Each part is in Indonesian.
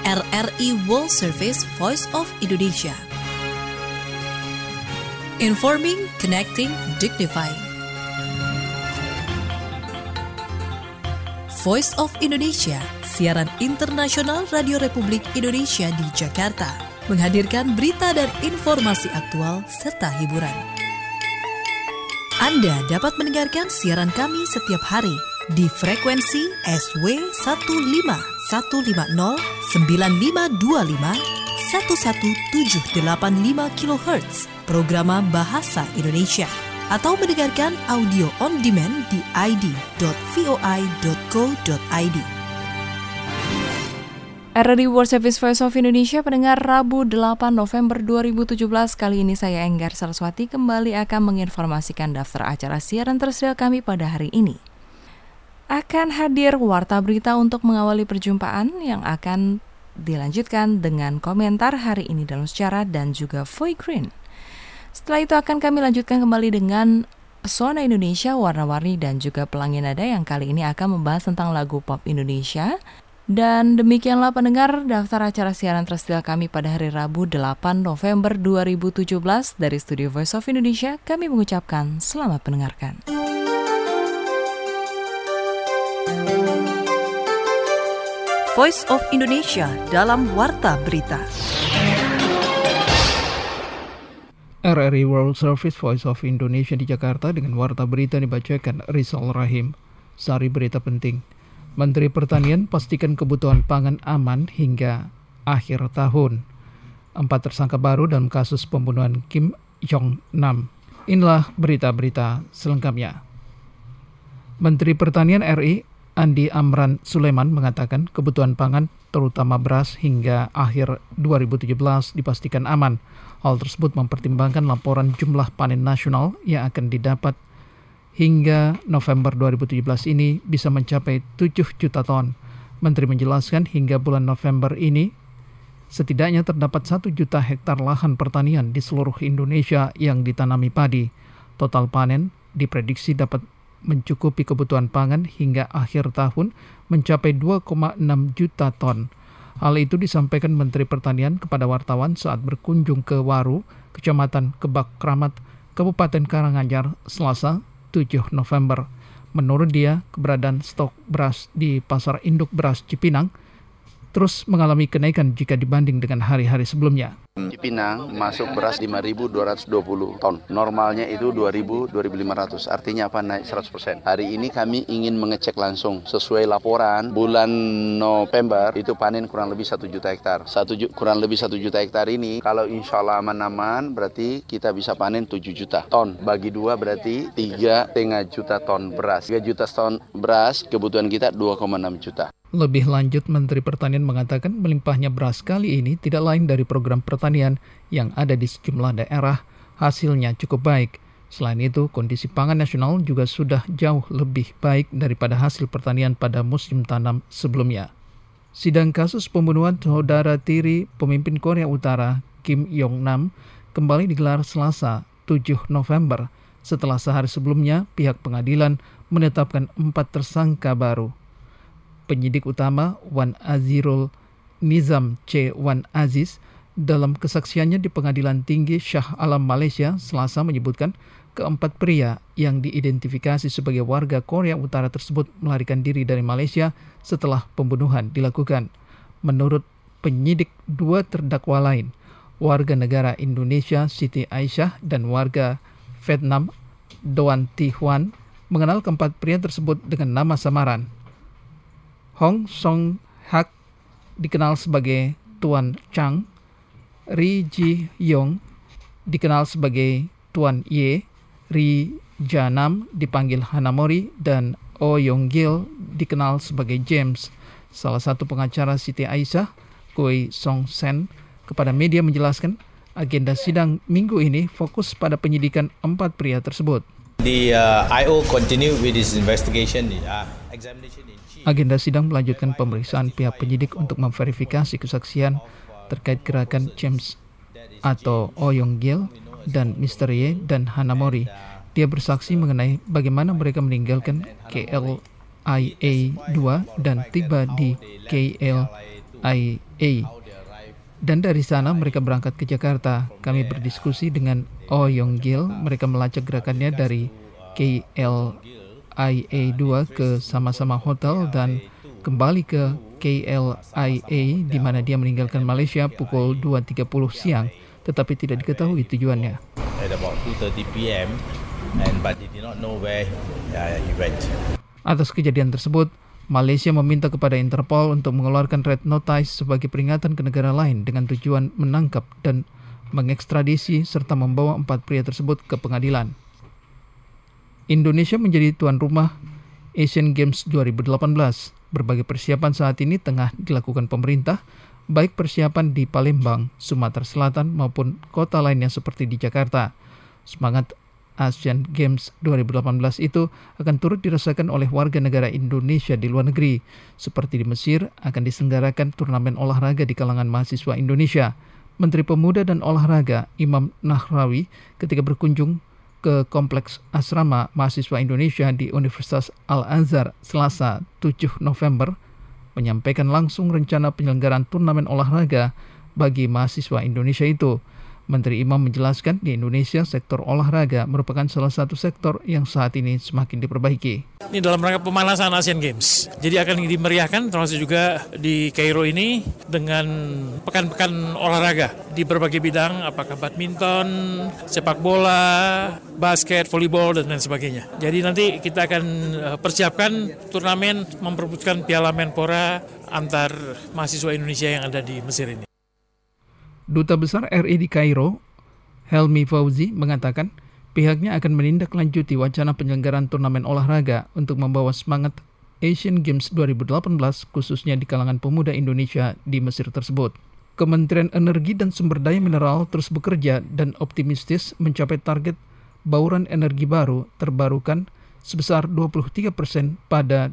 RRI World Service Voice of Indonesia. Informing, connecting, dignifying. Voice of Indonesia, siaran internasional Radio Republik Indonesia di Jakarta, menghadirkan berita dan informasi aktual serta hiburan. Anda dapat mendengarkan siaran kami setiap hari di frekuensi SW 15150 9525 11785 kHz, programa Bahasa Indonesia, atau mendengarkan audio on demand di id.voi.co.id. RRI World Service Voice of Indonesia, pendengar, Rabu 8 November 2017. Kali ini saya Enggar Saraswati kembali akan menginformasikan daftar acara siaran tersedia kami pada hari ini. Akan hadir warta berita untuk mengawali perjumpaan yang akan dilanjutkan dengan komentar hari ini dalam sejarah dan juga Voice Green. Setelah itu akan kami lanjutkan kembali dengan Pesona Indonesia Warna-Warni dan juga Pelangi Nada yang kali ini akan membahas tentang lagu pop Indonesia. Dan demikianlah pendengar daftar acara siaran tersedia kami pada hari Rabu 8 November 2017 dari Studio Voice of Indonesia. Kami mengucapkan selamat mendengarkan. Voice of Indonesia dalam Warta Berita. RRI World Service Voice of Indonesia di Jakarta dengan Warta Berita dibacakan Rizal Rahim. Sari berita penting. Menteri Pertanian pastikan kebutuhan pangan aman hingga akhir tahun. 4 tersangka baru dalam kasus pembunuhan Kim Jong-nam. Inilah berita-berita selengkapnya. Menteri Pertanian RI Andi Amran Sulaiman mengatakan kebutuhan pangan terutama beras hingga akhir 2017 dipastikan aman. Hal tersebut mempertimbangkan laporan jumlah panen nasional yang akan didapat hingga November 2017 ini bisa mencapai 7 juta ton. Menteri menjelaskan hingga bulan November ini setidaknya terdapat 1 juta hektar lahan pertanian di seluruh Indonesia yang ditanami padi. Total panen diprediksi dapat mencukupi kebutuhan pangan hingga akhir tahun mencapai 2,6 juta ton. Hal itu disampaikan Menteri Pertanian kepada wartawan saat berkunjung ke Waru, Kecamatan Kebak Kramat, Kabupaten Karanganyar, Selasa 7 November. Menurut dia, keberadaan stok beras di Pasar Induk Beras Cipinang terus mengalami kenaikan jika dibanding dengan hari-hari sebelumnya. Cipinang masuk beras 5.220 ton. Normalnya itu 2.500. Artinya apa? Naik 100%. Hari ini kami ingin mengecek langsung sesuai laporan bulan November itu panen kurang lebih 1 juta hektar. Kurang lebih 1 juta hektar ini kalau insya Allah aman-aman berarti kita bisa panen 7 juta ton. Bagi 2 berarti 3,5 juta ton beras. 3 juta ton beras, kebutuhan kita 2,6 juta. Lebih lanjut, Menteri Pertanian mengatakan melimpahnya beras kali ini tidak lain dari program pertanian yang ada di sejumlah daerah, hasilnya cukup baik. Selain itu, kondisi pangan nasional juga sudah jauh lebih baik daripada hasil pertanian pada musim tanam sebelumnya. Sidang kasus pembunuhan saudara tiri pemimpin Korea Utara Kim Jong-nam kembali digelar Selasa 7 November setelah sehari sebelumnya pihak pengadilan menetapkan 4 tersangka baru. Penyidik utama Wan Azirul Nizam C. Wan Aziz dalam kesaksiannya di Pengadilan Tinggi Shah Alam Malaysia Selasa menyebutkan keempat pria yang diidentifikasi sebagai warga Korea Utara tersebut melarikan diri dari Malaysia setelah pembunuhan dilakukan. Menurut penyidik, 2 terdakwa lain, warga negara Indonesia Siti Aisyah dan warga Vietnam Doan Thi Huan, mengenal keempat pria tersebut dengan nama samaran. Hong Song Hak dikenal sebagai Tuan Chang, Ri Ji Yong dikenal sebagai Tuan Ye, Ri Janam dipanggil Hanamori, dan Oh Yong Gil dikenal sebagai James. Salah satu pengacara Siti Aisyah, Koi Song Sen, kepada media menjelaskan agenda sidang minggu ini fokus pada penyidikan 4 pria tersebut. The IO continue with this investigation, examination. Agenda sidang melanjutkan pemeriksaan pihak penyidik untuk memverifikasi kesaksian terkait gerakan James atau Oh Yong Gil dan Mr. Ye dan Hanamori. Dia bersaksi mengenai bagaimana mereka meninggalkan KLIA 2 dan tiba di KLIA Dan dari sana mereka berangkat ke Jakarta. Kami berdiskusi dengan Oh Yong Gil. Mereka melacak gerakannya dari KLIA 2 ke sama-sama hotel dan kembali ke KLIA di mana dia meninggalkan Malaysia pukul 2.30 siang, tetapi tidak diketahui tujuannya. At about 2:30 p.m. but they did not know where he went. Atas kejadian tersebut, Malaysia meminta kepada Interpol untuk mengeluarkan red notice sebagai peringatan ke negara lain dengan tujuan menangkap dan mengekstradisi serta membawa 4 pria tersebut ke pengadilan. Indonesia menjadi tuan rumah Asian Games 2018. Berbagai persiapan saat ini tengah dilakukan pemerintah, baik persiapan di Palembang, Sumatera Selatan maupun kota lainnya seperti di Jakarta. Semangat Asian Games 2018 itu akan turut dirasakan oleh warga negara Indonesia di luar negeri. Seperti di Mesir, akan diselenggarakan turnamen olahraga di kalangan mahasiswa Indonesia. Menteri Pemuda dan Olahraga Imam Nahrawi ketika berkunjung ke Kompleks Asrama Mahasiswa Indonesia di Universitas Al-Azhar Selasa 7 November menyampaikan langsung rencana penyelenggaraan turnamen olahraga bagi mahasiswa Indonesia itu. Menteri Imam menjelaskan di Indonesia sektor olahraga merupakan salah satu sektor yang saat ini semakin diperbaiki. Ini dalam rangka pemanasan Asian Games. Jadi akan dimeriahkan termasuk juga di Kairo ini dengan pekan-pekan olahraga di berbagai bidang, apakah badminton, sepak bola, basket, volleyball, dan lain sebagainya. Jadi nanti kita akan persiapkan turnamen memperebutkan Piala Menpora antar mahasiswa Indonesia yang ada di Mesir ini. Duta Besar RI di Kairo, Helmi Fauzi, mengatakan pihaknya akan menindaklanjuti wacana penyelenggaraan turnamen olahraga untuk membawa semangat Asian Games 2018 khususnya di kalangan pemuda Indonesia di Mesir tersebut. Kementerian Energi dan Sumber Daya Mineral terus bekerja dan optimistis mencapai target bauran energi baru terbarukan sebesar 23% pada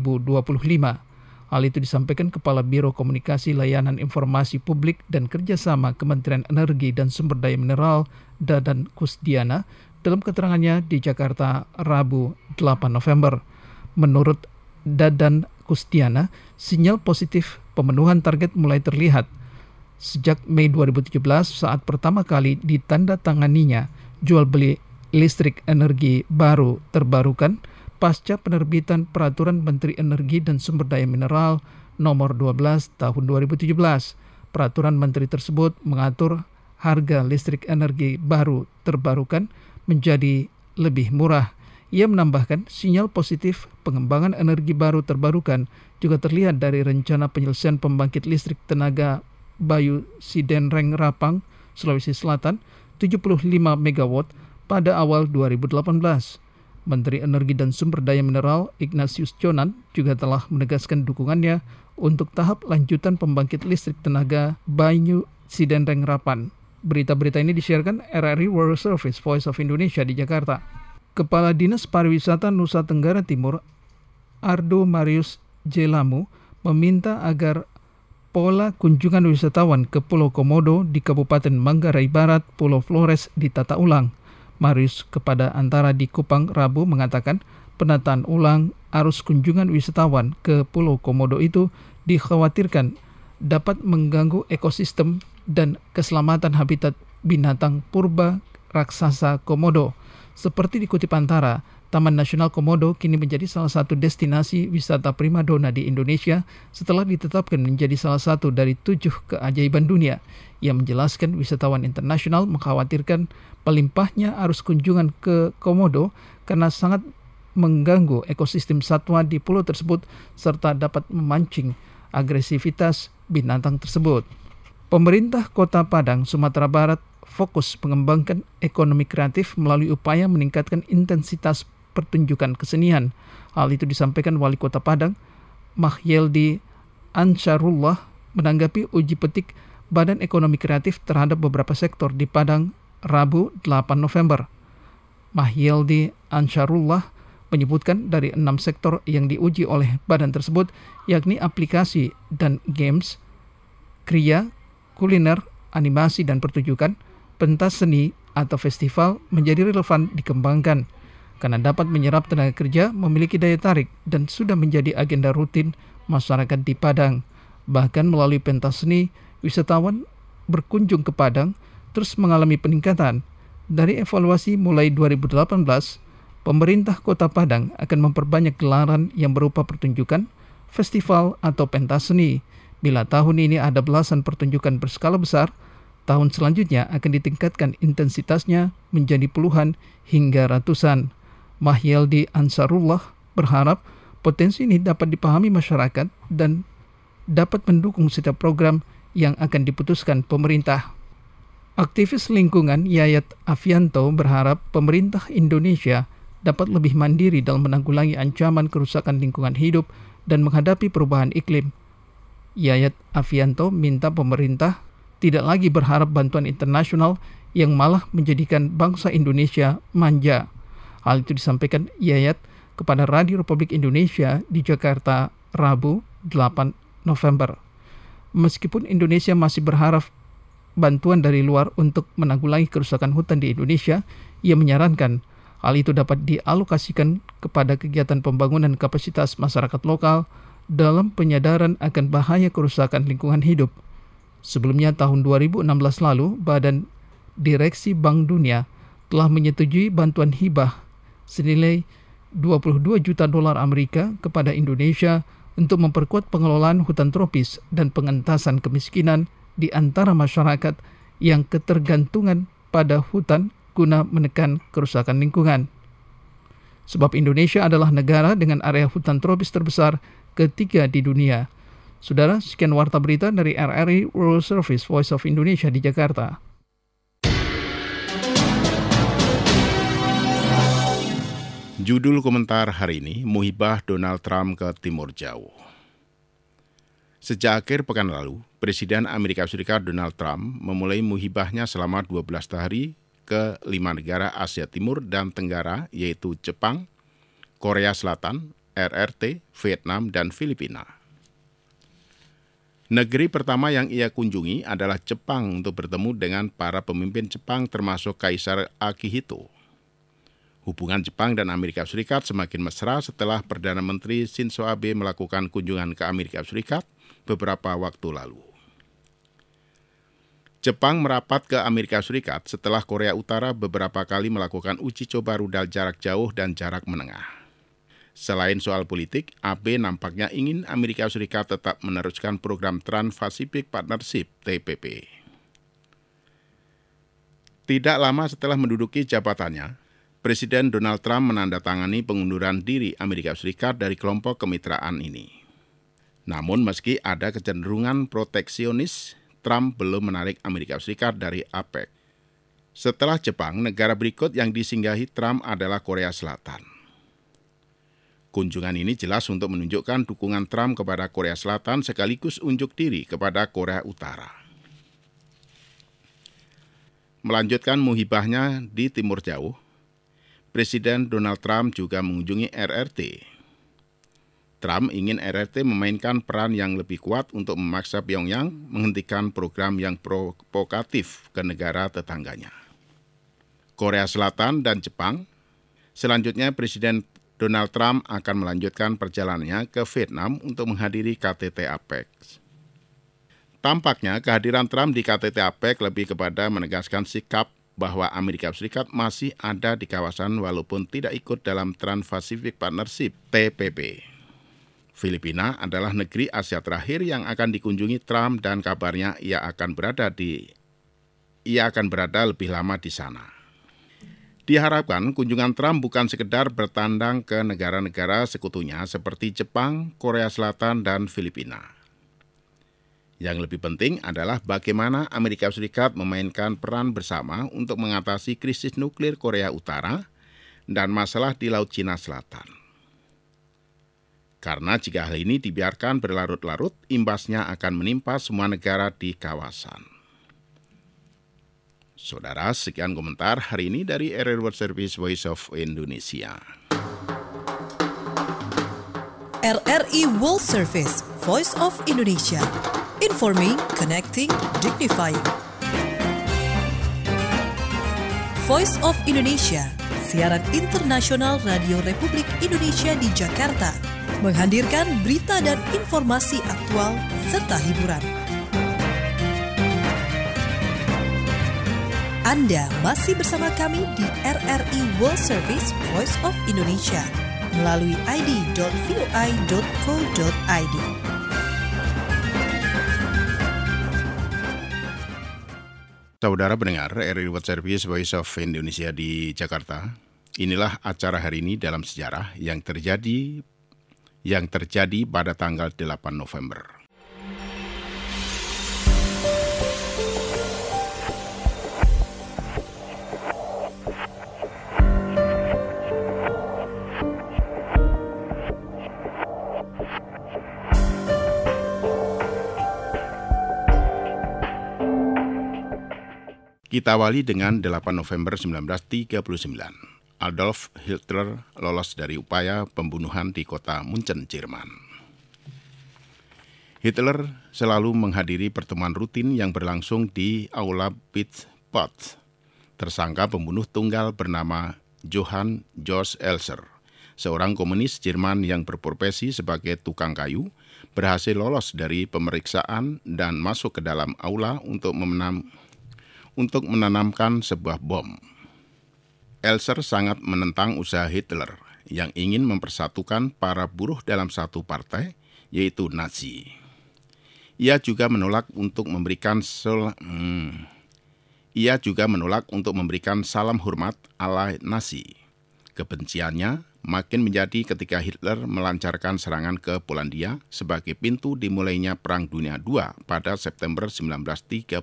2025. Hal itu disampaikan Kepala Biro Komunikasi Layanan Informasi Publik dan Kerjasama Kementerian Energi dan Sumber Daya Mineral Dadan Kusdiana dalam keterangannya di Jakarta Rabu 8 November. Menurut Dadan Kusdiana, sinyal positif pemenuhan target mulai terlihat sejak Mei 2017 saat pertama kali ditandatanganinya jual beli listrik energi baru terbarukan pasca penerbitan Peraturan Menteri Energi dan Sumber Daya Mineral Nomor 12 Tahun 2017. Peraturan Menteri tersebut mengatur harga listrik energi baru terbarukan menjadi lebih murah. Ia menambahkan sinyal positif pengembangan energi baru terbarukan juga terlihat dari rencana penyelesaian pembangkit listrik tenaga Bayu Sidenreng Rapang, Sulawesi Selatan, 75 MW pada awal 2018. Menteri Energi dan Sumber Daya Mineral Ignatius Jonan juga telah menegaskan dukungannya untuk tahap lanjutan pembangkit listrik tenaga Bayu Sidenreng Rapang. Berita-berita ini disiarkan RRI World Service Voice of Indonesia di Jakarta. Kepala Dinas Pariwisata Nusa Tenggara Timur, Ardo Marius Jelamu, meminta agar pola kunjungan wisatawan ke Pulau Komodo di Kabupaten Manggarai Barat, Pulau Flores ditata ulang. Marius kepada Antara di Kupang Rabu mengatakan penataan ulang arus kunjungan wisatawan ke Pulau Komodo itu dikhawatirkan dapat mengganggu ekosistem dan keselamatan habitat binatang purba raksasa Komodo. Seperti dikutip Antara, Taman Nasional Komodo kini menjadi salah satu destinasi wisata primadona di Indonesia setelah ditetapkan menjadi salah satu dari 7 keajaiban dunia. Ia menjelaskan wisatawan internasional mengkhawatirkan melimpahnya arus kunjungan ke Komodo karena sangat mengganggu ekosistem satwa di pulau tersebut serta dapat memancing agresivitas binatang tersebut. Pemerintah Kota Padang, Sumatera Barat fokus mengembangkan ekonomi kreatif melalui upaya meningkatkan intensitas pertunjukan kesenian. Hal itu disampaikan Wali Kota Padang, Mahyeldi Ansarullah, menanggapi uji petik Badan Ekonomi Kreatif terhadap beberapa sektor di Padang Rabu 8 November. Mahyeldi Ansarullah menyebutkan dari 6 sektor yang diuji oleh badan tersebut, yakni aplikasi dan games, kriya, kuliner, animasi dan pertunjukan, pentas seni atau festival menjadi relevan dikembangkan karena dapat menyerap tenaga kerja, memiliki daya tarik dan sudah menjadi agenda rutin masyarakat di Padang. Bahkan melalui pentas seni, wisatawan berkunjung ke Padang terus mengalami peningkatan. Dari evaluasi mulai 2018, pemerintah Kota Padang akan memperbanyak gelaran yang berupa pertunjukan, festival atau pentas seni. Bila tahun ini ada belasan pertunjukan berskala besar, tahun selanjutnya akan ditingkatkan intensitasnya menjadi puluhan hingga ratusan. Mahyeldi Ansarullah berharap potensi ini dapat dipahami masyarakat dan dapat mendukung setiap program yang akan diputuskan pemerintah. Aktivis lingkungan Yayat Afianto berharap pemerintah Indonesia dapat lebih mandiri dalam menanggulangi ancaman kerusakan lingkungan hidup dan menghadapi perubahan iklim. Yayat Afianto minta pemerintah tidak lagi berharap bantuan internasional yang malah menjadikan bangsa Indonesia manja. Hal itu disampaikan Yayat kepada Radio Republik Indonesia di Jakarta, Rabu 8 November. Meskipun Indonesia masih berharap bantuan dari luar untuk menanggulangi kerusakan hutan di Indonesia, ia menyarankan hal itu dapat dialokasikan kepada kegiatan pembangunan kapasitas masyarakat lokal dalam penyadaran akan bahaya kerusakan lingkungan hidup. Sebelumnya tahun 2016 lalu, Badan Direksi Bank Dunia telah menyetujui bantuan hibah senilai 22 juta dolar Amerika kepada Indonesia untuk memperkuat pengelolaan hutan tropis dan pengentasan kemiskinan di antara masyarakat yang ketergantungan pada hutan guna menekan kerusakan lingkungan. Sebab Indonesia adalah negara dengan area hutan tropis terbesar ketiga di dunia. Saudara, sekian warta berita dari RRI World Service Voice of Indonesia di Jakarta. Judul komentar hari ini, Muhibah Donald Trump ke Timur Jauh. Sejak akhir pekan lalu, Presiden Amerika Serikat Donald Trump memulai muhibahnya selama 12 hari ke 5 negara Asia Timur dan Tenggara, yaitu Jepang, Korea Selatan, RRT, Vietnam, dan Filipina. Negeri pertama yang ia kunjungi adalah Jepang untuk bertemu dengan para pemimpin Jepang termasuk Kaisar Akihito. Hubungan Jepang dan Amerika Serikat semakin mesra setelah Perdana Menteri Shinzo Abe melakukan kunjungan ke Amerika Serikat beberapa waktu lalu. Jepang merapat ke Amerika Serikat setelah Korea Utara beberapa kali melakukan uji coba rudal jarak jauh dan jarak menengah. Selain soal politik, Abe nampaknya ingin Amerika Serikat tetap meneruskan program Trans-Pacific Partnership (TPP). Tidak lama setelah menduduki jabatannya, Presiden Donald Trump menandatangani pengunduran diri Amerika Serikat dari kelompok kemitraan ini. Namun meski ada kecenderungan proteksionis, Trump belum menarik Amerika Serikat dari APEC. Setelah Jepang, negara berikut yang disinggahi Trump adalah Korea Selatan. Kunjungan ini jelas untuk menunjukkan dukungan Trump kepada Korea Selatan sekaligus unjuk diri kepada Korea Utara. Melanjutkan muhibahnya di Timur Jauh, Presiden Donald Trump juga mengunjungi RRT. Trump ingin RRT memainkan peran yang lebih kuat untuk memaksa Pyongyang menghentikan program yang provokatif ke negara tetangganya. Korea Selatan dan Jepang. Selanjutnya Presiden Donald Trump akan melanjutkan perjalanannya ke Vietnam untuk menghadiri KTT APEC. Tampaknya kehadiran Trump di KTT APEC lebih kepada menegaskan sikap bahwa Amerika Serikat masih ada di kawasan walaupun tidak ikut dalam Trans-Pacific Partnership (TPP). Filipina adalah negeri Asia terakhir yang akan dikunjungi Trump dan kabarnya ia akan berada lebih lama di sana. Diharapkan kunjungan Trump bukan sekedar bertandang ke negara-negara sekutunya seperti Jepang, Korea Selatan, dan Filipina. Yang lebih penting adalah bagaimana Amerika Serikat memainkan peran bersama untuk mengatasi krisis nuklir Korea Utara dan masalah di Laut Cina Selatan. Karena jika hal ini dibiarkan berlarut-larut, imbasnya akan menimpa semua negara di kawasan. Saudara, sekian komentar hari ini dari RRI World Service Voice of Indonesia. RRI World Service Voice of Indonesia. Informing, connecting, dignifying. Voice of Indonesia, siaran internasional Radio Republik Indonesia di Jakarta. menghadirkan berita dan informasi aktual serta hiburan. Anda masih bersama kami di RRI World Service Voice of Indonesia melalui id.voi.co.id. Saudara pendengar RRI World Service Voice of Indonesia di Jakarta, inilah acara hari ini dalam sejarah yang terjadi pada tanggal 8 November. Kita awali dengan 8 November 1939. Adolf Hitler lolos dari upaya pembunuhan di kota Munchen, Jerman. Hitler selalu menghadiri pertemuan rutin yang berlangsung di Aula Pittsburgh. Tersangka pembunuh tunggal bernama Johann Georg Elser, seorang komunis Jerman yang berprofesi sebagai tukang kayu, berhasil lolos dari pemeriksaan dan masuk ke dalam aula untuk menanamkan sebuah bom. Elser sangat menentang usaha Hitler yang ingin mempersatukan para buruh dalam satu partai, yaitu Nazi. Ia juga menolak untuk memberikan salam hormat ala Nazi. Kebenciannya makin menjadi ketika Hitler melancarkan serangan ke Polandia sebagai pintu dimulainya Perang Dunia II pada September 1939.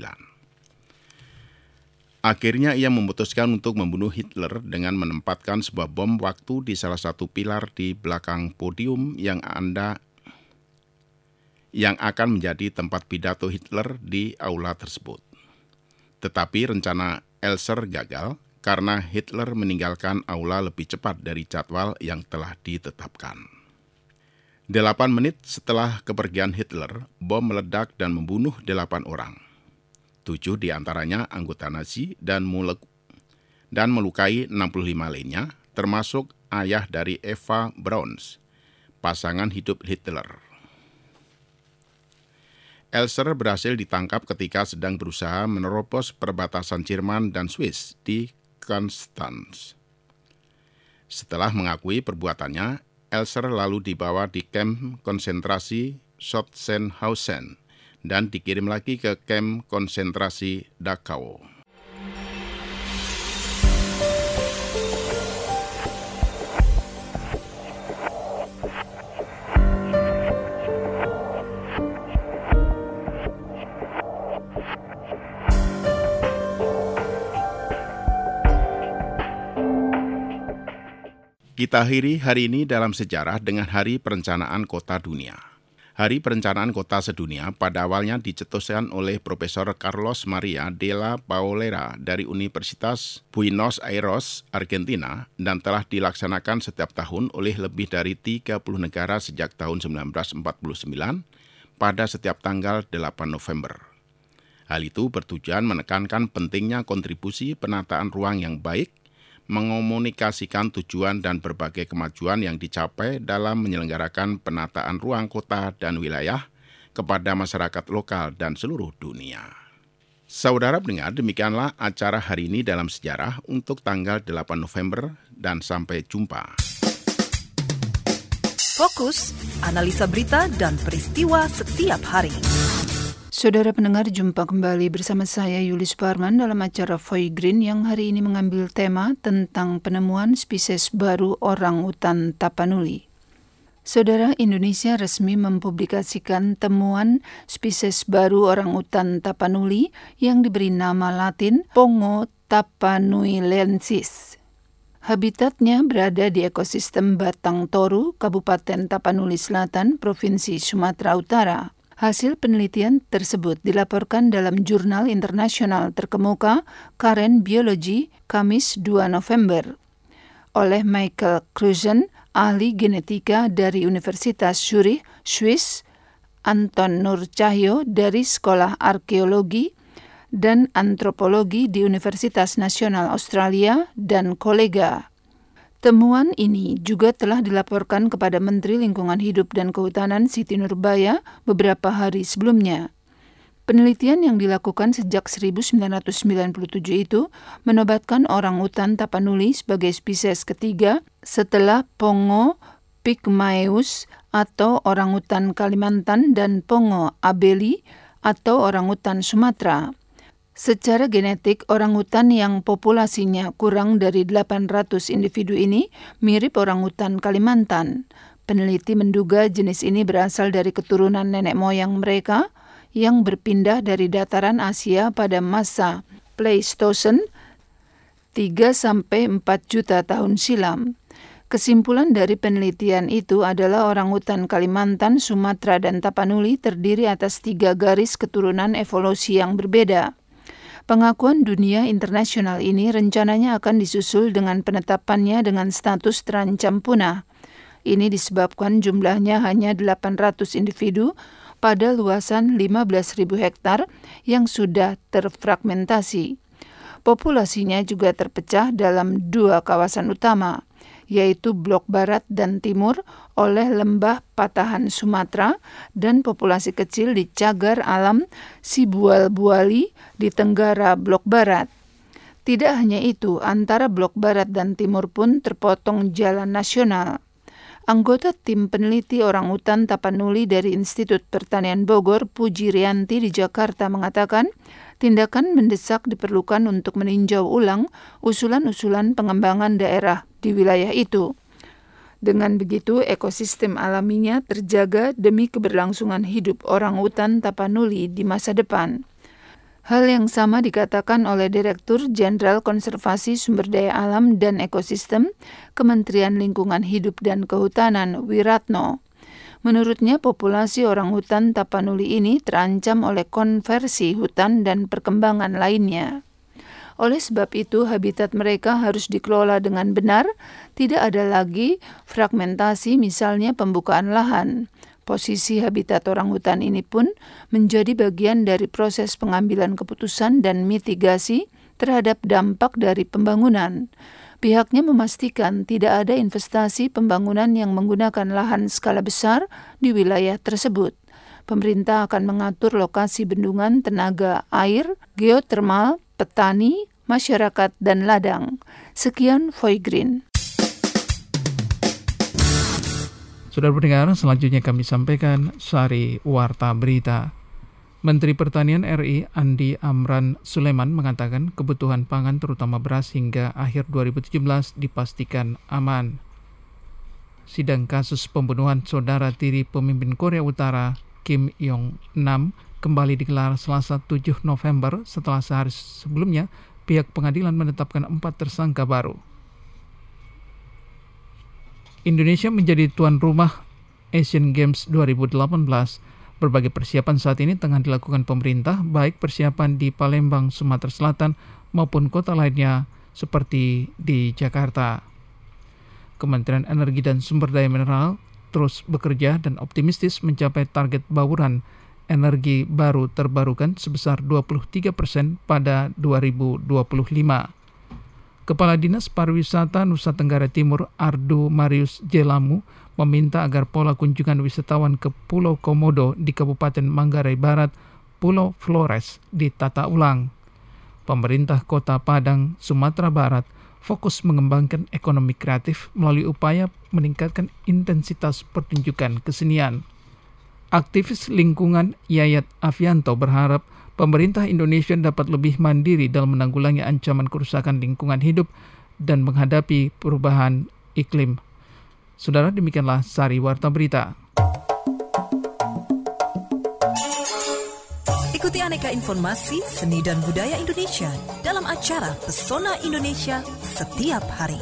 Akhirnya ia memutuskan untuk membunuh Hitler dengan menempatkan sebuah bom waktu di salah satu pilar di belakang podium yang akan menjadi tempat pidato Hitler di aula tersebut. Tetapi rencana Elser gagal karena Hitler meninggalkan aula lebih cepat dari jadwal yang telah ditetapkan. 8 menit setelah kepergian Hitler, bom meledak dan membunuh 8 orang. 7 diantaranya anggota Nazi dan melukai 65 lainnya, termasuk ayah dari Eva Braun, pasangan hidup Hitler. Elser berhasil ditangkap ketika sedang berusaha menerobos perbatasan Jerman dan Swiss di Konstanz. Setelah mengakui perbuatannya, Elser lalu dibawa di kamp konsentrasi Sachsenhausen dan dikirim lagi ke kamp konsentrasi Dachau. Kita akhiri hari ini dalam sejarah dengan Hari Perencanaan Kota Dunia. Hari Perencanaan Kota Sedunia pada awalnya dicetuskan oleh Profesor Carlos Maria de la Paolera dari Universitas Buenos Aires, Argentina, dan telah dilaksanakan setiap tahun oleh lebih dari 30 negara sejak tahun 1949 pada setiap tanggal 8 November. Hal itu bertujuan menekankan pentingnya kontribusi penataan ruang yang baik, mengomunikasikan tujuan dan berbagai kemajuan yang dicapai dalam menyelenggarakan penataan ruang kota dan wilayah kepada masyarakat lokal dan seluruh dunia. Saudara pendengar, demikianlah acara hari ini dalam sejarah untuk tanggal 8 November dan sampai jumpa. Fokus, analisa berita dan peristiwa setiap hari. Saudara pendengar, jumpa kembali bersama saya Yuli Suparman dalam acara Voice Green yang hari ini mengambil tema tentang penemuan spesies baru orangutan Tapanuli. Saudara, Indonesia resmi mempublikasikan temuan spesies baru orangutan Tapanuli yang diberi nama Latin Pongo tapanuilensis. Habitatnya berada di ekosistem Batang Toru, Kabupaten Tapanuli Selatan, Provinsi Sumatera Utara. Hasil penelitian tersebut dilaporkan dalam jurnal internasional terkemuka Current Biology Kamis 2 November oleh Michael Kreuzen, ahli genetika dari Universitas Zurich, Swiss, Anton Nur Cahyo dari Sekolah Arkeologi dan Antropologi di Universitas Nasional Australia, dan kolega. Temuan ini juga telah dilaporkan kepada Menteri Lingkungan Hidup dan Kehutanan Siti Nurbaya beberapa hari sebelumnya. Penelitian yang dilakukan sejak 1997 itu menobatkan orangutan Tapanuli sebagai spesies ketiga setelah Pongo pygmaeus atau orangutan Kalimantan dan Pongo abeli atau orangutan Sumatera. Secara genetik, orangutan yang populasinya kurang dari 800 individu ini mirip orangutan Kalimantan. Peneliti menduga jenis ini berasal dari keturunan nenek moyang mereka yang berpindah dari dataran Asia pada masa Pleistosen 3-4 juta tahun silam. Kesimpulan dari penelitian itu adalah orangutan Kalimantan, Sumatera, dan Tapanuli terdiri atas 3 garis keturunan evolusi yang berbeda. Pengakuan dunia internasional ini rencananya akan disusul dengan penetapannya dengan status terancam punah. Ini disebabkan jumlahnya hanya 800 individu pada luasan 15.000 hektar yang sudah terfragmentasi. Populasinya juga terpecah dalam 2 kawasan utama, yaitu Blok Barat dan Timur oleh Lembah Patahan Sumatera dan populasi kecil di cagar alam Sibual-Buali di Tenggara Blok Barat. Tidak hanya itu, antara Blok Barat dan Timur pun terpotong jalan nasional. Anggota tim peneliti orangutan Tapanuli dari Institut Pertanian Bogor, Puji Rianti di Jakarta mengatakan, tindakan mendesak diperlukan untuk meninjau ulang usulan-usulan pengembangan daerah di wilayah itu. Dengan begitu, ekosistem alaminya terjaga demi keberlangsungan hidup orangutan Tapanuli di masa depan. Hal yang sama dikatakan oleh Direktur Jenderal Konservasi Sumber Daya Alam dan Ekosistem Kementerian Lingkungan Hidup dan Kehutanan, Wiratno. Menurutnya, populasi orangutan Tapanuli ini terancam oleh konversi hutan dan perkembangan lainnya. Oleh sebab itu, habitat mereka harus dikelola dengan benar, tidak ada lagi fragmentasi misalnya pembukaan lahan. Posisi habitat orangutan ini pun menjadi bagian dari proses pengambilan keputusan dan mitigasi terhadap dampak dari pembangunan. Pihaknya memastikan tidak ada investasi pembangunan yang menggunakan lahan skala besar di wilayah tersebut. Pemerintah akan mengatur lokasi bendungan tenaga air, geotermal, petani, masyarakat, dan ladang. Sekian Voy Green. Saudara pendengar, selanjutnya kami sampaikan sari warta berita. Menteri Pertanian RI Andi Amran Sulaiman mengatakan kebutuhan pangan terutama beras hingga akhir 2017 dipastikan aman. Sidang kasus pembunuhan saudara tiri pemimpin Korea Utara Kim Jong-nam kembali digelar Selasa 7 November setelah sehari sebelumnya pihak pengadilan menetapkan 4 tersangka baru. Indonesia menjadi tuan rumah Asian Games 2018. Berbagai persiapan saat ini tengah dilakukan pemerintah, baik persiapan di Palembang, Sumatera Selatan, maupun kota lainnya seperti di Jakarta. Kementerian Energi dan Sumber Daya Mineral terus bekerja dan optimistis mencapai target bauran energi baru terbarukan sebesar 23% pada 2025. Kepala Dinas Pariwisata Nusa Tenggara Timur Ardu Marius Jelamu meminta agar pola kunjungan wisatawan ke Pulau Komodo di Kabupaten Manggarai Barat, Pulau Flores ditata ulang. Pemerintah Kota Padang, Sumatera Barat fokus mengembangkan ekonomi kreatif melalui upaya meningkatkan intensitas pertunjukan kesenian. Aktivis lingkungan Yayat Afianto berharap pemerintah Indonesia dapat lebih mandiri dalam menanggulangi ancaman kerusakan lingkungan hidup dan menghadapi perubahan iklim. Saudara, demikianlah sari warta berita. Ikuti aneka informasi seni dan budaya Indonesia dalam acara Pesona Indonesia setiap hari.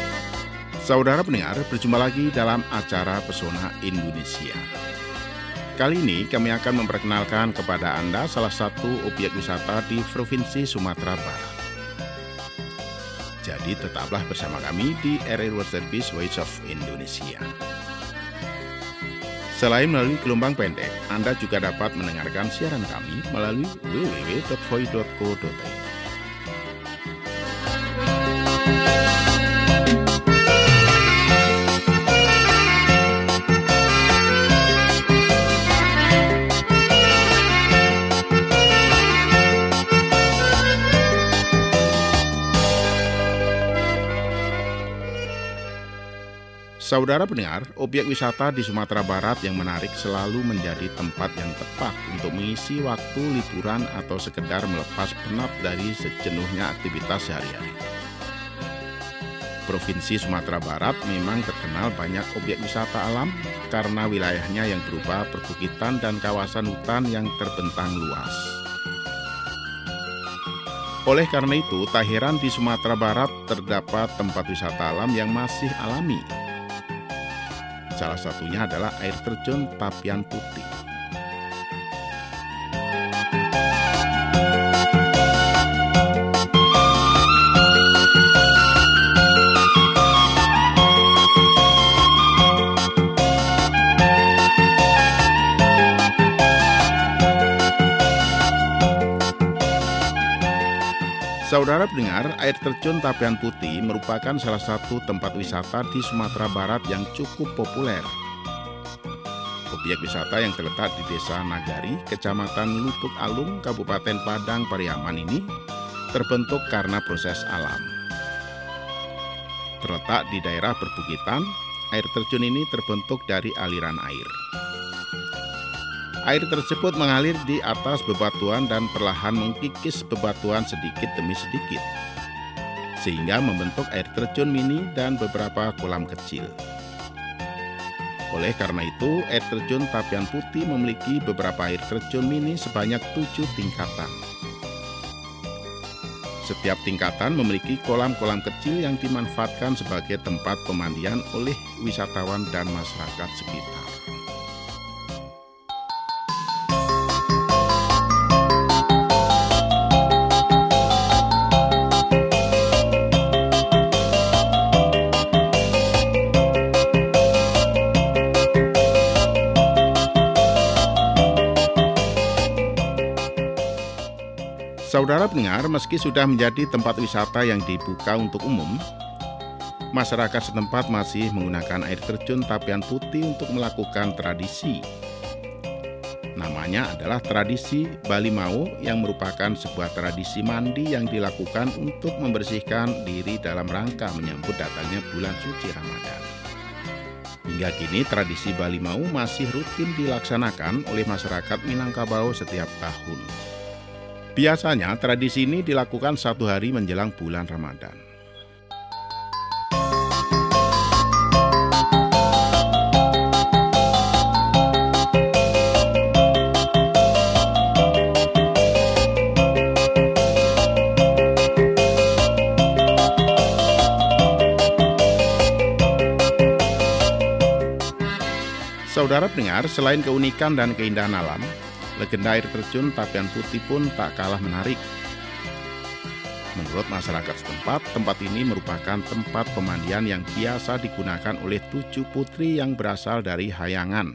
Saudara pendengar, berjumpa lagi dalam acara Pesona Indonesia. Kali ini kami akan memperkenalkan kepada Anda salah satu objek wisata di Provinsi Sumatera Barat. Jadi tetaplah bersama kami di RRI World Service Voice of Indonesia. Selain melalui gelombang pendek, Anda juga dapat mendengarkan siaran kami melalui www.voi.co.id. Saudara pendengar, objek wisata di Sumatera Barat yang menarik selalu menjadi tempat yang tepat untuk mengisi waktu liburan atau sekedar melepas penat dari sejenuhnya aktivitas sehari-hari. Provinsi Sumatera Barat memang terkenal banyak objek wisata alam karena wilayahnya yang berupa perbukitan dan kawasan hutan yang terbentang luas. Oleh karena itu, tak heran di Sumatera Barat terdapat tempat wisata alam yang masih alami. Salah satunya adalah air terjun Tapian Putih. Saudara pendengar, air terjun Tapian Putih merupakan salah satu tempat wisata di Sumatera Barat yang cukup populer. Objek wisata yang terletak di Desa Nagari, Kecamatan Lubuk Alung, Kabupaten Padang Pariaman ini terbentuk karena proses alam. Terletak di daerah perbukitan, air terjun ini terbentuk dari aliran air. Air tersebut mengalir di atas bebatuan dan perlahan mengkikis bebatuan sedikit demi sedikit, sehingga membentuk air terjun mini dan beberapa kolam kecil. Oleh karena itu, air terjun Tapian Putih memiliki beberapa air terjun mini sebanyak 7 tingkatan. Setiap tingkatan memiliki kolam-kolam kecil yang dimanfaatkan sebagai tempat pemandian oleh wisatawan dan masyarakat sekitar. Saudara pendengar, meski sudah menjadi tempat wisata yang dibuka untuk umum, masyarakat setempat masih menggunakan air terjun Tapian Putih untuk melakukan tradisi. Namanya adalah tradisi Bali Mau, yang merupakan sebuah tradisi mandi yang dilakukan untuk membersihkan diri dalam rangka menyambut datangnya bulan suci Ramadan. Hingga kini tradisi Bali Mau masih rutin dilaksanakan oleh masyarakat Minangkabau setiap tahun. Biasanya tradisi ini dilakukan 1 hari menjelang bulan Ramadan. Saudara pendengar, selain keunikan dan keindahan alam, legenda air terjun Tapian Putih pun tak kalah menarik. Menurut masyarakat setempat, tempat ini merupakan tempat pemandian yang biasa digunakan oleh 7 putri yang berasal dari Hayangan.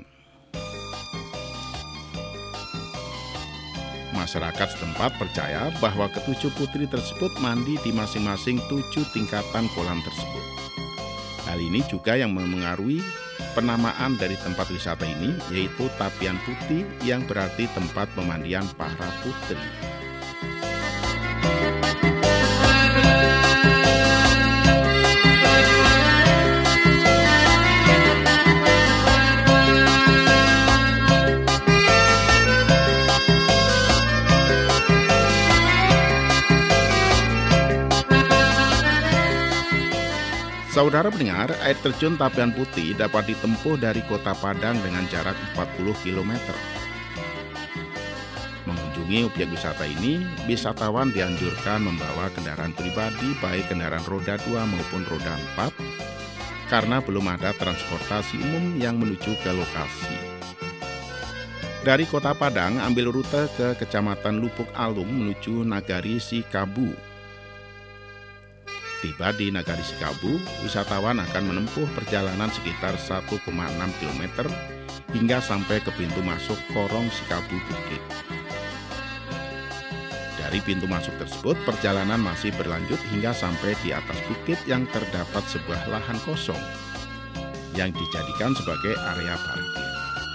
Masyarakat setempat percaya bahwa ke-7 putri tersebut mandi di masing-masing 7 tingkatan kolam tersebut. Hal ini juga yang memengaruhi penamaan dari tempat wisata ini, yaitu Tapian Putih, yang berarti tempat pemandian para putri. Saudara pendengar, air terjun Tapian Putih dapat ditempuh dari Kota Padang dengan jarak 40 km. Mengunjungi objek wisata ini, wisatawan dianjurkan membawa kendaraan pribadi baik kendaraan roda 2 maupun roda 4 karena belum ada transportasi umum yang menuju ke lokasi. Dari Kota Padang, ambil rute ke Kecamatan Lupuk Alung menuju Nagari Sikabu. Tiba di Nagari Sikabu, wisatawan akan menempuh perjalanan sekitar 1,6 km hingga sampai ke pintu masuk Korong Sikabu Bukit. Dari pintu masuk tersebut, perjalanan masih berlanjut hingga sampai di atas bukit yang terdapat sebuah lahan kosong yang dijadikan sebagai area parkir.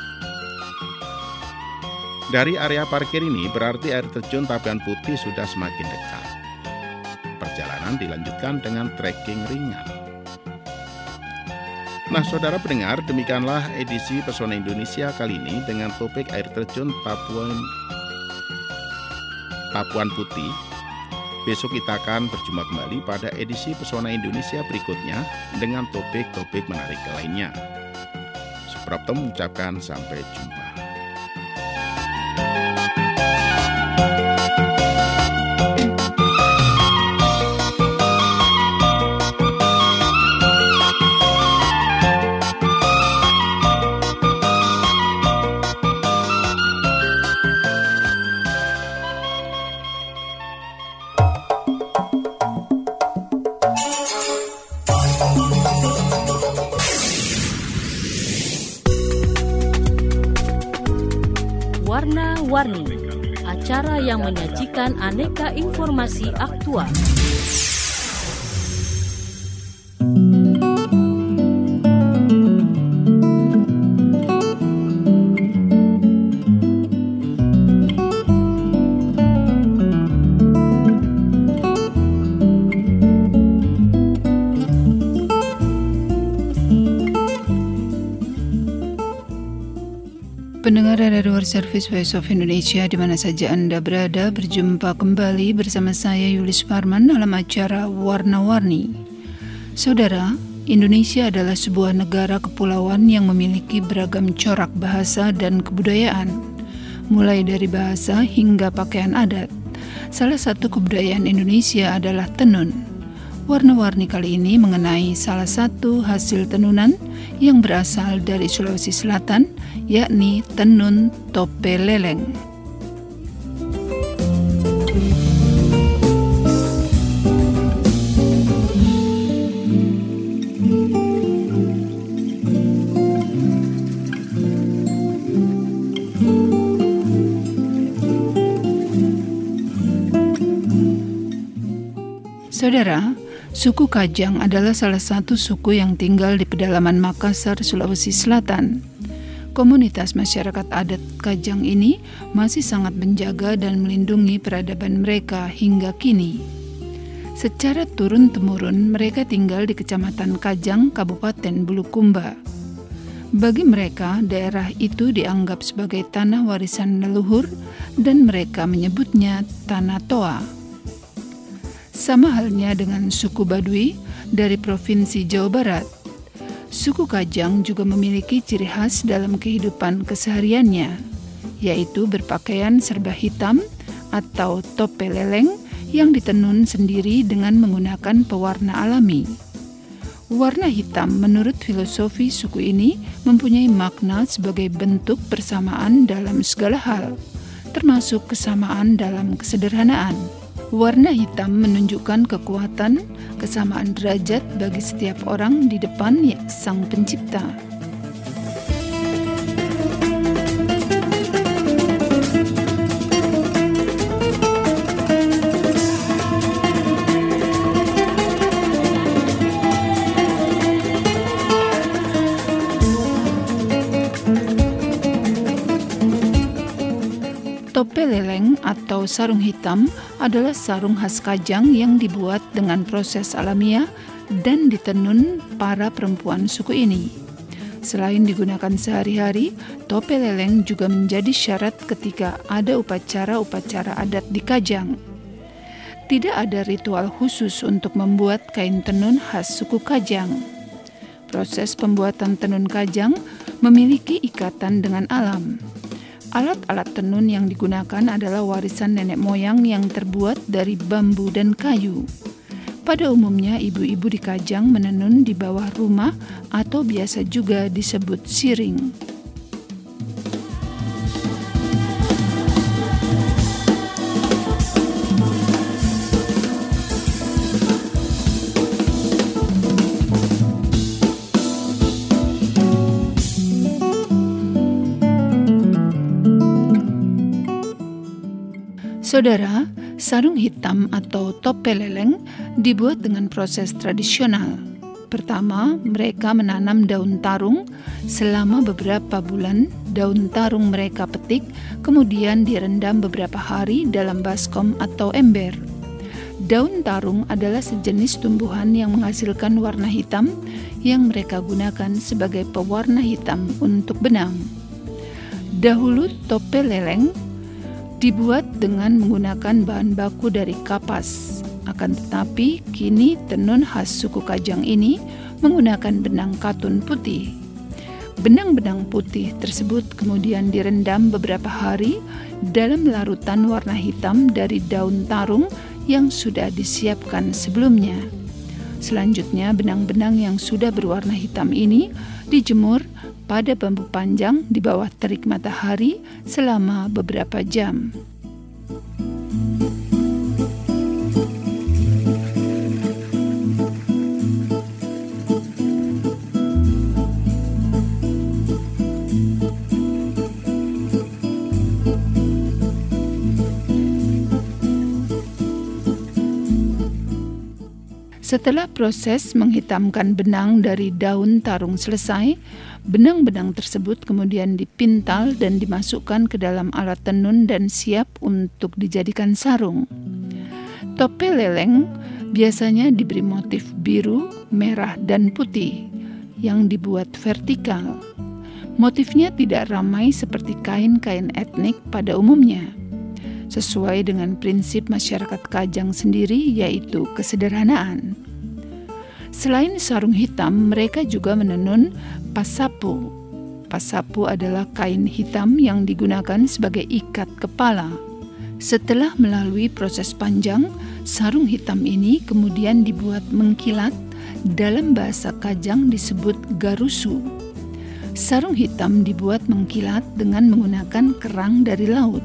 Dari area parkir ini berarti air terjun Tapian Putih sudah semakin dekat. Perjalanan dilanjutkan dengan trekking ringan. Nah, saudara pendengar, demikianlah edisi Pesona Indonesia kali ini dengan topik air terjun Tapuan Putih. Besok kita akan berjumpa kembali pada edisi Pesona Indonesia berikutnya dengan topik-topik menarik lainnya. Suprapto mengucapkan sampai jumpa. Warna-Warni, acara yang menyajikan aneka informasi aktual. Pendengar Radio World Service Voice of Indonesia di mana saja Anda berada, berjumpa kembali bersama saya Yulis Parman dalam acara Warna-Warni. Saudara, Indonesia adalah sebuah negara kepulauan yang memiliki beragam corak bahasa dan kebudayaan, mulai dari bahasa hingga pakaian adat. Salah satu kebudayaan Indonesia adalah tenun. Warna-Warni kali ini mengenai salah satu hasil tenunan yang berasal dari Sulawesi Selatan, yakni tenun tope leleng. Saudara, suku Kajang adalah salah satu suku yang tinggal di pedalaman Makassar, Sulawesi Selatan. Komunitas masyarakat adat Kajang ini masih sangat menjaga dan melindungi peradaban mereka hingga kini. Secara turun-temurun, mereka tinggal di Kecamatan Kajang, Kabupaten Bulukumba. Bagi mereka, daerah itu dianggap sebagai tanah warisan leluhur dan mereka menyebutnya Tanah Toa. Sama halnya dengan suku Baduy dari Provinsi Jawa Barat. Suku Kajang juga memiliki ciri khas dalam kehidupan kesehariannya, yaitu berpakaian serba hitam atau tope leleng yang ditenun sendiri dengan menggunakan pewarna alami. Warna hitam menurut filosofi suku ini mempunyai makna sebagai bentuk persamaan dalam segala hal, termasuk kesamaan dalam kesederhanaan. Warna hitam menunjukkan kekuatan, kesamaan derajat bagi setiap orang di depan Sang Pencipta. Tope leleng atau sarung hitam adalah sarung khas Kajang yang dibuat dengan proses alamiah dan ditenun para perempuan suku ini. Selain digunakan sehari-hari, tope leleng juga menjadi syarat ketika ada upacara-upacara adat di Kajang. Tidak ada ritual khusus untuk membuat kain tenun khas suku Kajang. Proses pembuatan tenun Kajang memiliki ikatan dengan alam. Alat-alat tenun yang digunakan adalah warisan nenek moyang yang terbuat dari bambu dan kayu. Pada umumnya, ibu-ibu di Kajang menenun di bawah rumah atau biasa juga disebut siring. Saudara, sarung hitam atau tope leleng dibuat dengan proses tradisional. Pertama, mereka menanam daun tarung. Selama beberapa bulan, daun tarung mereka petik, kemudian direndam beberapa hari dalam baskom atau ember. Daun tarung adalah sejenis tumbuhan yang menghasilkan warna hitam yang mereka gunakan sebagai pewarna hitam untuk benang. Dahulu tope leleng dibuat dengan menggunakan bahan baku dari kapas. Akan tetapi, kini tenun khas suku Kajang ini menggunakan benang katun putih. Benang-benang putih tersebut kemudian direndam beberapa hari dalam larutan warna hitam dari daun tarung yang sudah disiapkan sebelumnya. Selanjutnya, benang-benang yang sudah berwarna hitam ini dijemur pada bambu panjang di bawah terik matahari selama beberapa jam. Setelah proses menghitamkan benang dari daun tarung selesai, benang-benang tersebut kemudian dipintal dan dimasukkan ke dalam alat tenun dan siap untuk dijadikan sarung. Tope leleng biasanya diberi motif biru, merah, dan putih yang dibuat vertikal. Motifnya tidak ramai seperti kain-kain etnik pada umumnya, sesuai dengan prinsip masyarakat Kajang sendiri, yaitu kesederhanaan. Selain sarung hitam, mereka juga menenun pasapu. Pasapu adalah kain hitam yang digunakan sebagai ikat kepala. Setelah melalui proses panjang, sarung hitam ini kemudian dibuat mengkilat, dalam bahasa Kajang disebut garusu. Sarung hitam dibuat mengkilat dengan menggunakan kerang dari laut.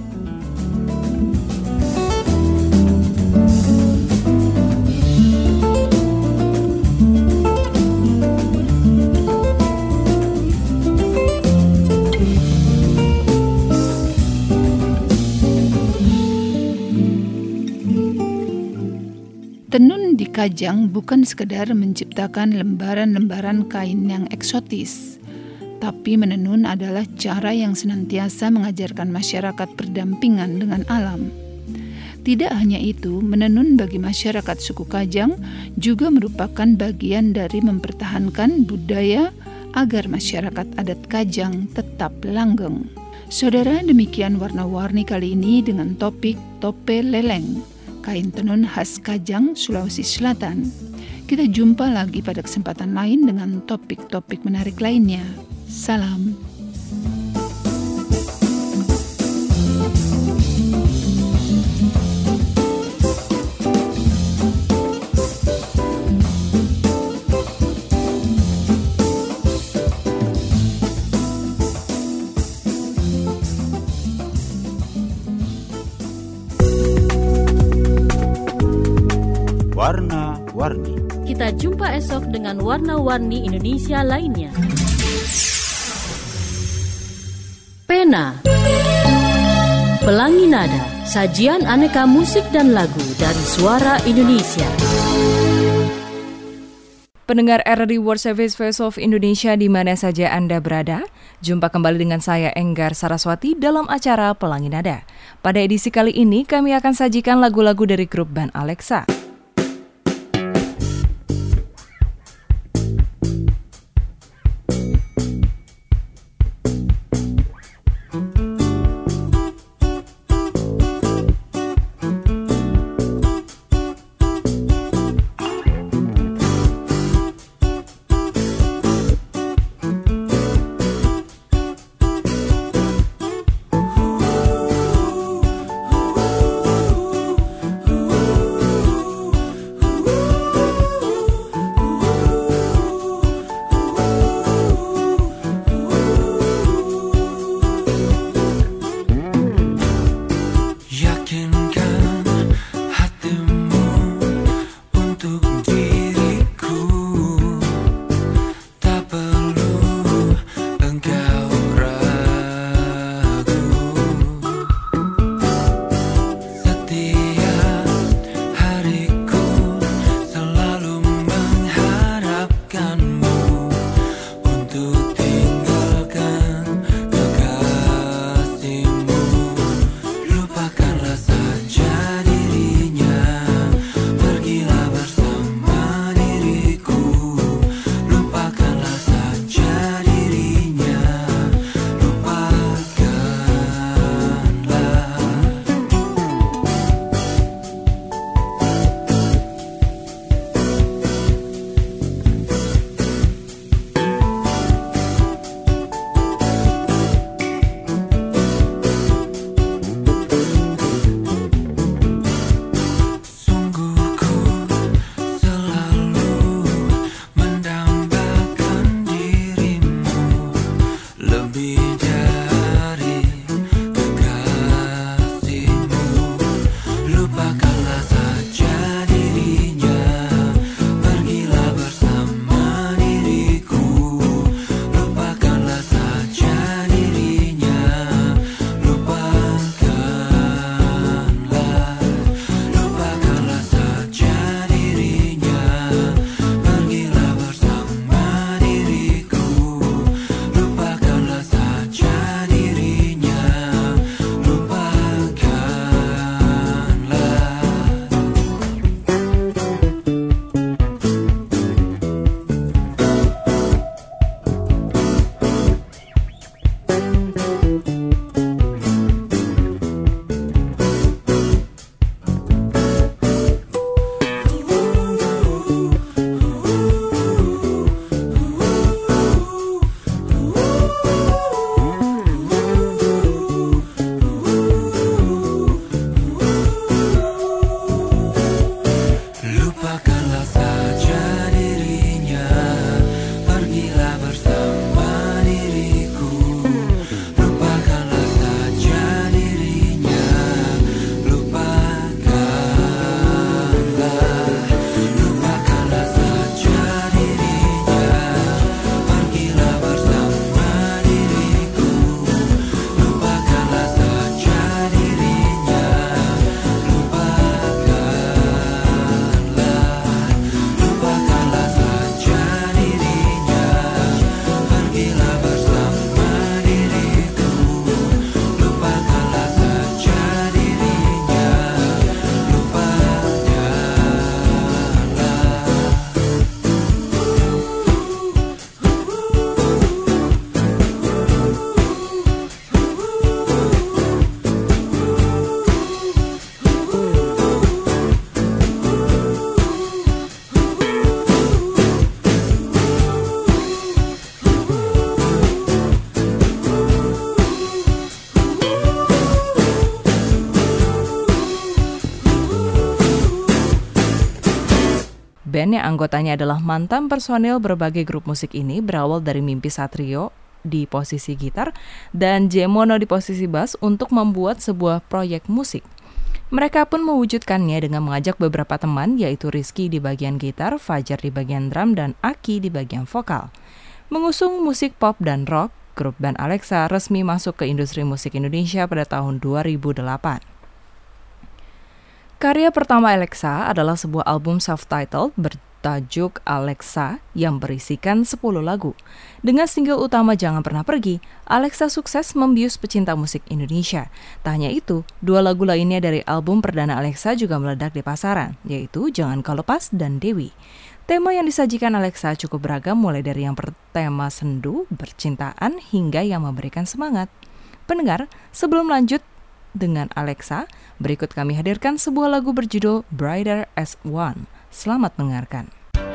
Tenun di Kajang bukan sekedar menciptakan lembaran-lembaran kain yang eksotis, tapi menenun adalah cara yang senantiasa mengajarkan masyarakat berdampingan dengan alam. Tidak hanya itu, menenun bagi masyarakat suku Kajang juga merupakan bagian dari mempertahankan budaya agar masyarakat adat Kajang tetap langgeng. Saudara, demikian warna-warni kali ini dengan topik tope leleng, kain tenun khas Kajang, Sulawesi Selatan. Kita jumpa lagi pada kesempatan lain dengan topik-topik menarik lainnya. Salam. Warna-warni. Kita jumpa esok dengan warna-warni Indonesia lainnya. Pena, Pelangi Nada, sajian aneka musik dan lagu dari suara Indonesia. Pendengar RRI World Service Voice of Indonesia di mana saja Anda berada, jumpa kembali dengan saya Enggar Saraswati dalam acara Pelangi Nada. Pada edisi kali ini kami akan sajikan lagu-lagu dari grup band Alexa. Lupakanlah saja dirinya, pergilah bersama diriku. Lupakanlah saja dirinya, lupakanlah saja dirinya, pergilah bersama diriku. Lupakanlah saja dirinya, lupakanlah saja dirinya, pergilah bersama diriku. Lupakanlah saja dirinya, Band yang anggotanya adalah mantan personil berbagai grup musik ini berawal dari mimpi Satrio di posisi gitar dan Jemono di posisi bass untuk membuat sebuah proyek musik. Mereka pun mewujudkannya dengan mengajak beberapa teman, yaitu Rizky di bagian gitar, Fajar di bagian drum, dan Aki di bagian vokal. Mengusung musik pop dan rock, grup band Alexa resmi masuk ke industri musik Indonesia pada tahun 2008. Karya pertama Alexa adalah sebuah album self-titled bertajuk Alexa yang berisikan 10 lagu. Dengan single utama Jangan Pernah Pergi, Alexa sukses membius pecinta musik Indonesia. Tak hanya itu, 2 lagu lainnya dari album perdana Alexa juga meledak di pasaran, yaitu Jangan Kau Lepas dan Dewi. Tema yang disajikan Alexa cukup beragam, mulai dari yang bertema sendu, percintaan, hingga yang memberikan semangat. Pendengar, sebelum lanjut dengan Alexa, berikut kami hadirkan sebuah lagu berjudul Brighter as One. Selamat mendengarkan.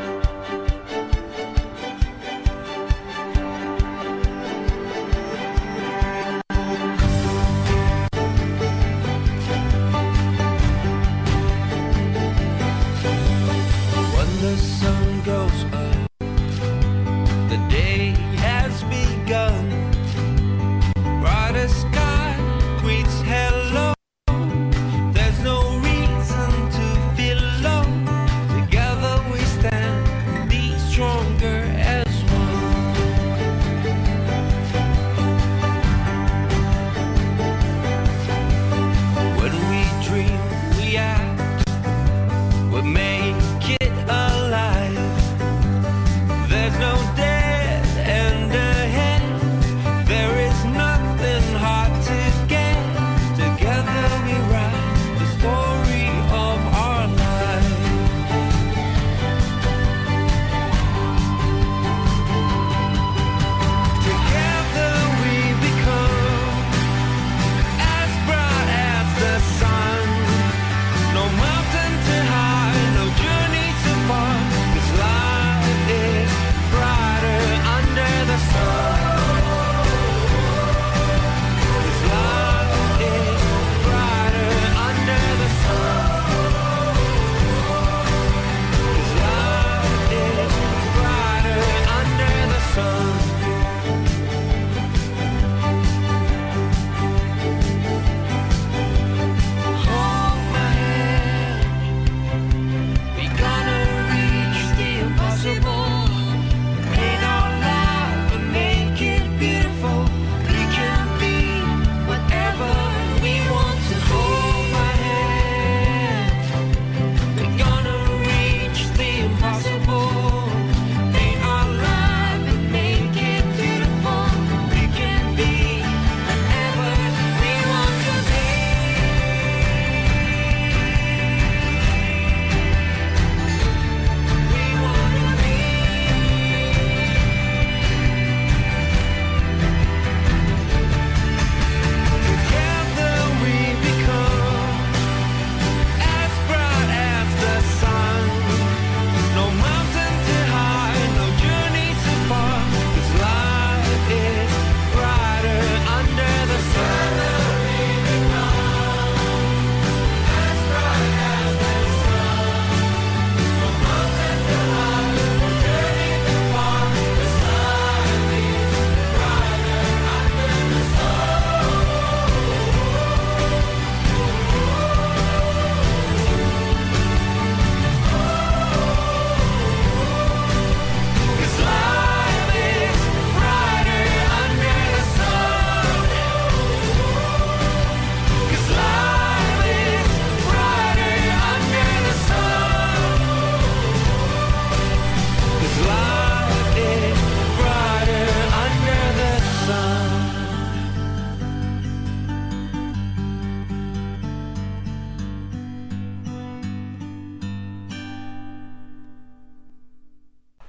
when the sun goes up, the day has begun. Brighter sky greets hello. There's no reason to feel low. Together we stand, be stronger as one. When we dream, we act, we make it alive.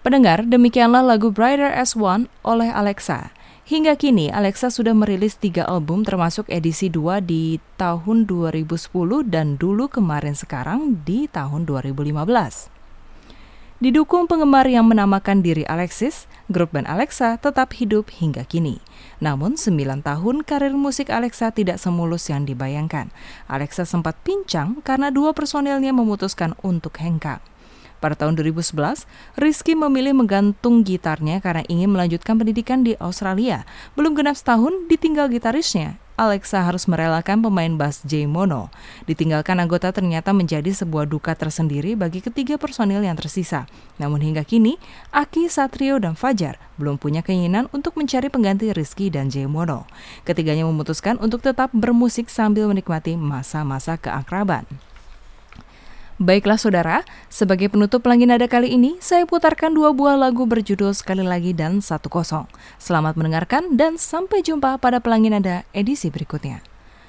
Pendengar, demikianlah lagu Brighter as One oleh Alexa. Hingga kini, Alexa sudah merilis 3 album termasuk edisi 2 di tahun 2010 dan Dulu Kemarin Sekarang di tahun 2015. Didukung penggemar yang menamakan diri Alexis, grup band Alexa tetap hidup hingga kini. Namun 9 tahun karir musik Alexa tidak semulus yang dibayangkan. Alexa sempat pincang karena 2 personelnya memutuskan untuk hengkang. Pada tahun 2011, Rizky memilih menggantung gitarnya karena ingin melanjutkan pendidikan di Australia. Belum genap setahun ditinggal gitarisnya. Alexa harus merelakan pemain bass Jay Mono. Ditinggalkan anggota ternyata menjadi sebuah duka tersendiri bagi ketiga personil yang tersisa. Namun hingga kini, Aki, Satrio, dan Fajar belum punya keinginan untuk mencari pengganti Rizky dan Jay Mono. Ketiganya memutuskan untuk tetap bermusik sambil menikmati masa-masa keakraban. Baiklah saudara, sebagai penutup Pelangi Nada kali ini, saya putarkan 2 buah lagu berjudul Sekali Lagi dan 1-0. Selamat mendengarkan dan sampai jumpa pada Pelangi Nada edisi berikutnya.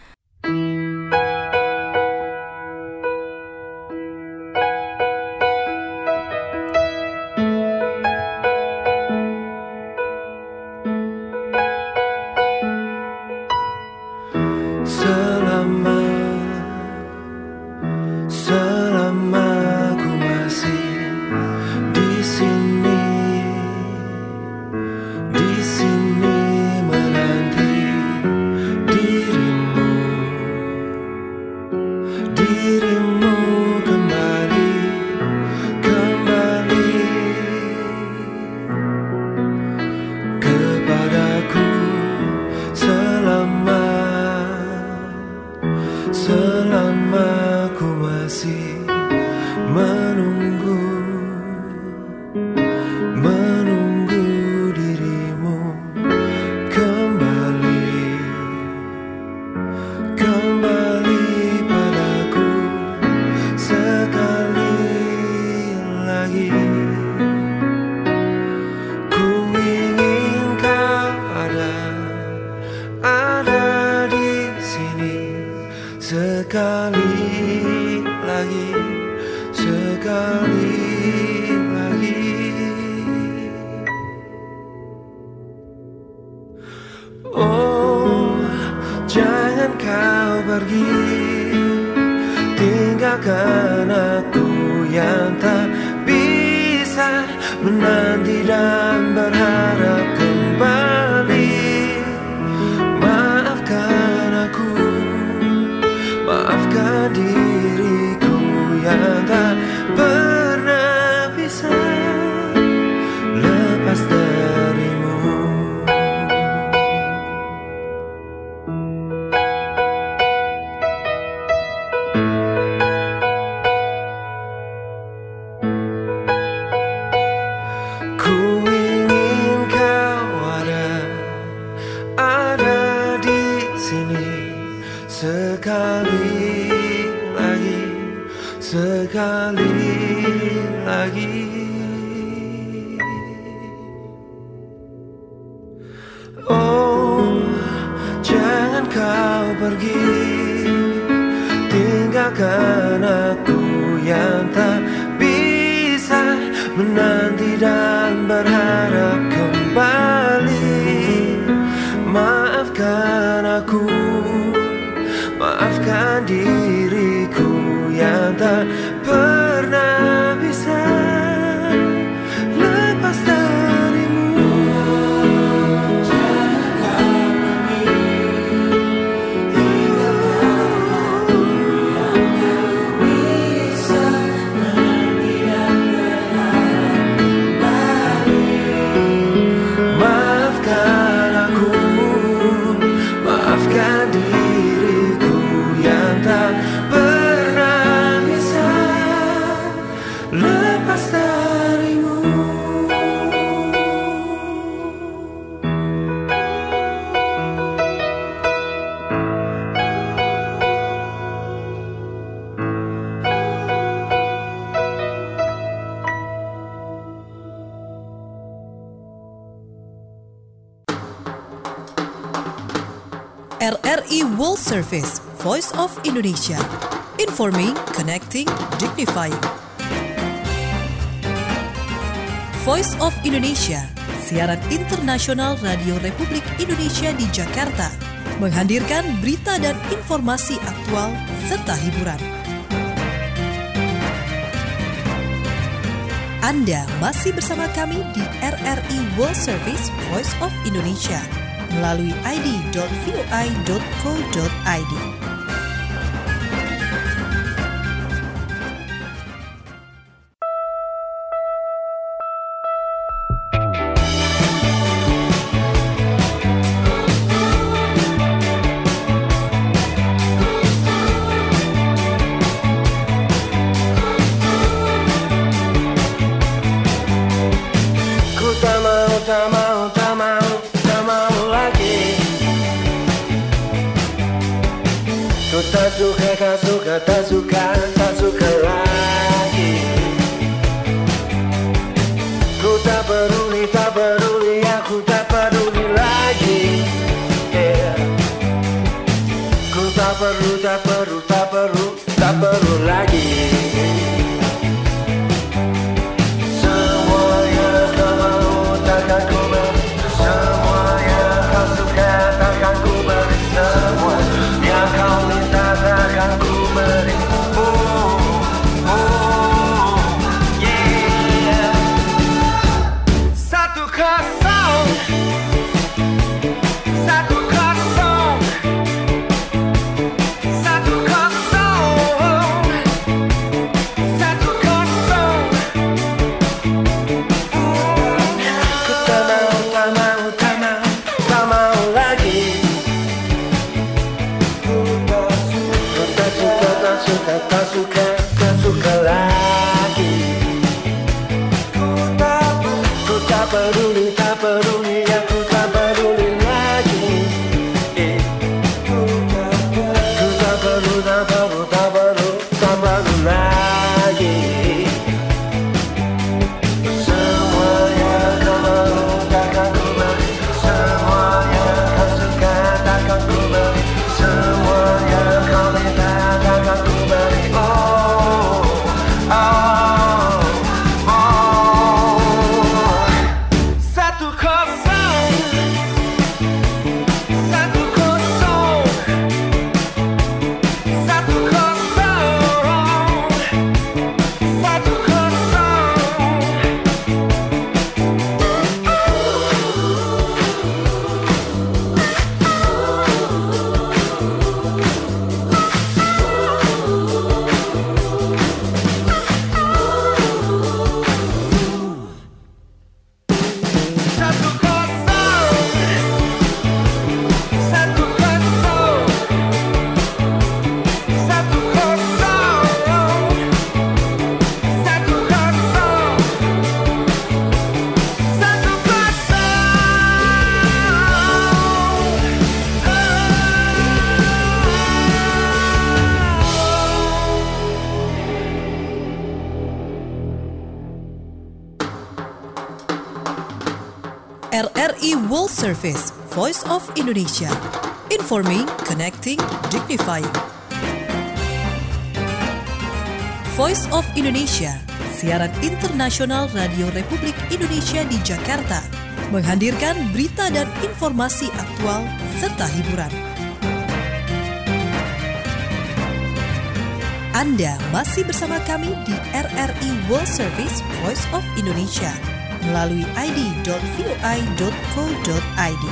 Jangan kau pergi, tinggalkan aku yang tak bisa menanti dan berharap kembali. Maafkan aku, maafkan diriku yang tak pernah bisa lepas darimu. Sekali lagi, oh jangan kau pergi, tinggalkan aku yang tak bisa menanti dan berharap kembali. Maafkan aku, maafkan diriku yang tak pernah bisa lepas darimu. Jangan kau pergi, tinggalkan aku yang tak bisa menanti dan berharap kembali. Maafkan aku, maafkan diriku yang tak lepas darimu. RRI World Service, Voice of Indonesia. Informing, connecting, dignifying. Voice of Indonesia, siaran internasional Radio Republik Indonesia di Jakarta, menghadirkan berita dan informasi aktual serta hiburan. Anda masih bersama kami di RRI World Service Voice of Indonesia melalui id.voi.co.id. Tak suka lagi. Ku tak peduli, aku tak peduli lagi. Ku tak perlu lagi. Semua yang kau mau takkan ku beri, semua yang kau suka takkan ku beri, semua yang kau minta takkan ku beri. Tak suka lagi. Ku tak peduli, aku tak peduli lagi. Ku tak perlu lagi. Semua yang kau mau takkan ku beri, semua yang kau suka takkan ku beri, semua yang kau minta takkan ku beri. RRI World Service, Voice of Indonesia. Informing, connecting, dignifying. Voice of Indonesia, siaran internasional Radio Republik Indonesia di Jakarta, menghadirkan berita dan informasi aktual serta hiburan. Anda masih bersama kami di RRI World Service Voice of Indonesia melalui id.voi.co.id.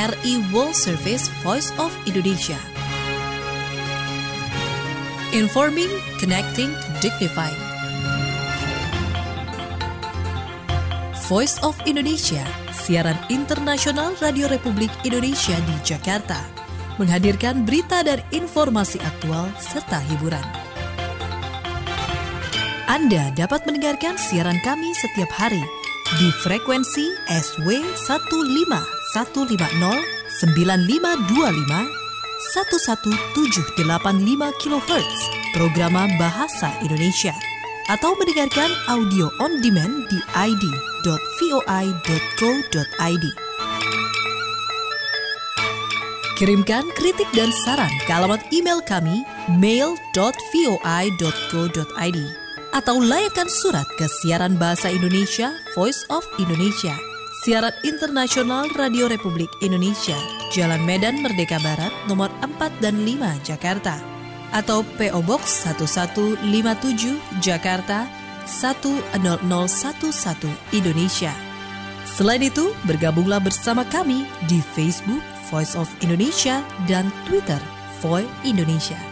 RRI World Service Voice of Indonesia. Informing, connecting, dignifying. Voice of Indonesia, siaran internasional Radio Republik Indonesia di Jakarta, menghadirkan berita dan informasi aktual serta hiburan. Anda dapat mendengarkan siaran kami setiap hari di frekuensi SW 15150 9525 11785 kHz Programa Bahasa Indonesia, atau mendengarkan audio on demand di id.voi.co.id. Kirimkan kritik dan saran ke alamat email kami mail.voi.co.id atau layangkan surat ke siaran Bahasa Indonesia Voice of Indonesia, siaran internasional Radio Republik Indonesia, Jalan Medan Merdeka Barat, nomor 4 dan 5, Jakarta, atau PO Box 1157, Jakarta 10011, Indonesia. Selain itu, bergabunglah bersama kami di Facebook Voice of Indonesia dan Twitter Voi Indonesia.